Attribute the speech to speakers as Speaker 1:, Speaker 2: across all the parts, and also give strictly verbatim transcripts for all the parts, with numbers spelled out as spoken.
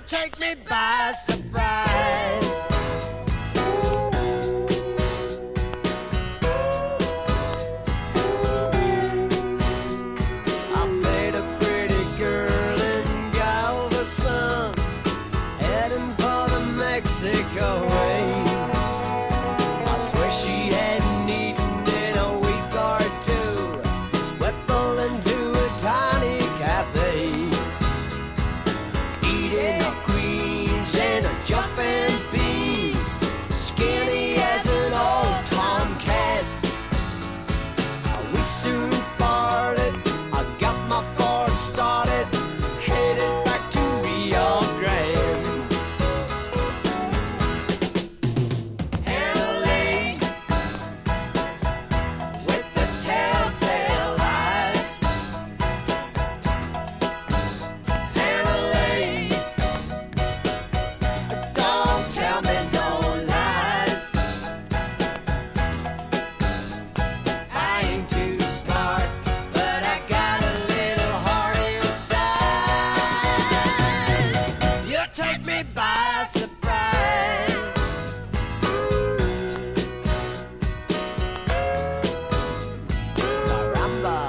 Speaker 1: take me by surprise. I met a pretty girl in Galveston, heading for the Mexico way. I swear she hadn't eaten in a week or two. We pulled into a tiny cafe, eating our greens and a jumping beans, skinny as an old tomcat. We soon parted. I got my Ford started, headed back to Rio Grande. Hannah Lane with the telltale eyes. Hannah Lane, don't tell me no lies. I ain't too smart, but I got a little heart inside. You take me by surprise. Caramba.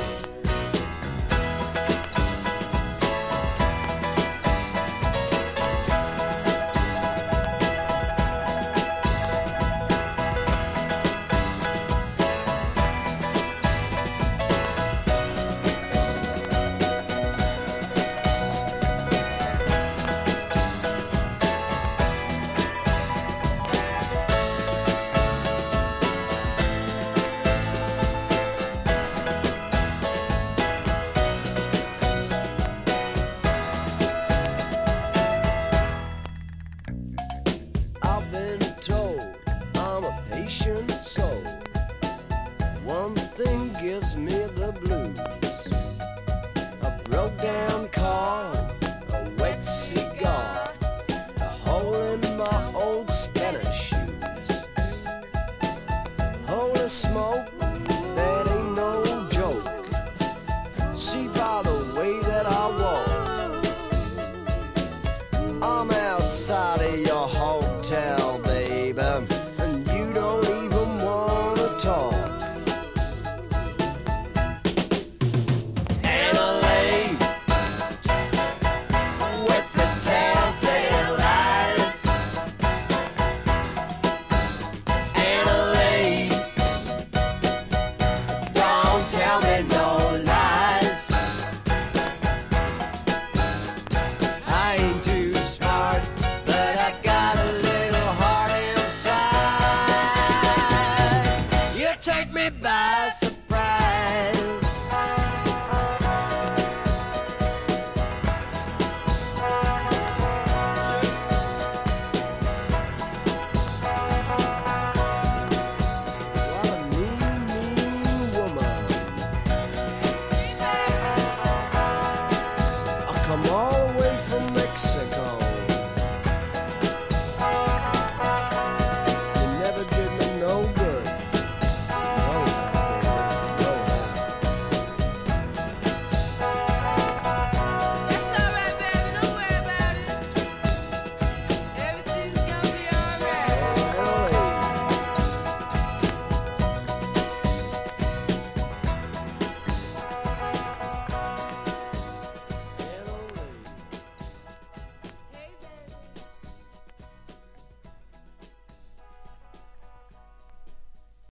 Speaker 1: I've been told I'm a patient soul. One thing gives me the blues. I broke down